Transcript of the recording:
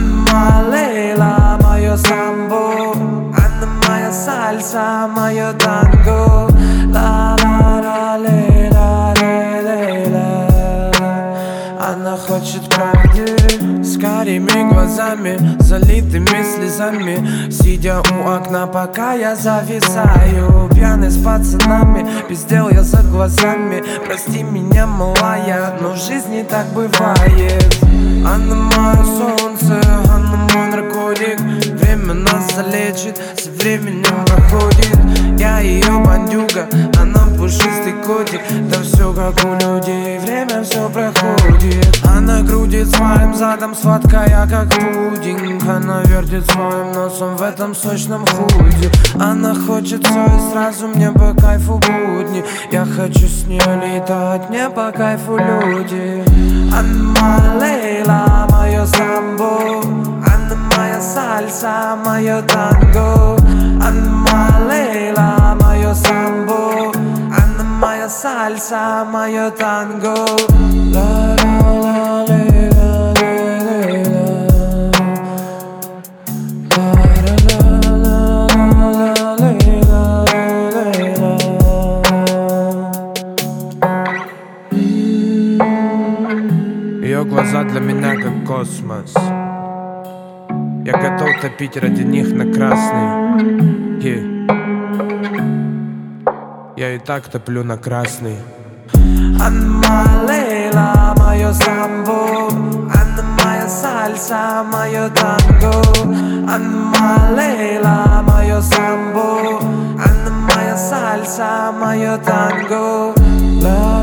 Анна Лейла, мое самбо, Анна моя сальса, мое танго. Ла-ла-ла, лейла. Она хочет правды с карими глазами, залитыми слезами, сидя у окна, пока я зависаю. Пьяный с пацанами, пиздел я за глазами. Прости меня, малая, но в жизни так бывает. Она мое солнце, она мой наркотик. Время нас залечит, со временем проходит. Я ее бандюга, она пушистый котик. Да все как у людей, время все проходит. Она крутит своим задом, сладкая как пудинг. Она вертит своим носом в этом сочном худе. Она хочет все и сразу, мне по кайфу будни. Я хочу с ней летать, мне по кайфу люди. Анна Лейла, мое самбо, Анна моя сальса, мое танго. Анна Лейла, мое самбо, Анна моя сальса, мое танго. Ла-ла-ла, лейла, лейла. Ла-ла-ла, лейла, лейла. Ее глаза для меня как космос. Я готов топить ради них на красный. Я и так топлю на красный. Анна Лейла, мое самбо, Анна моя сальса, мое танго. Анна Лейла, мое самбо, Анна моя сальса, мое танго.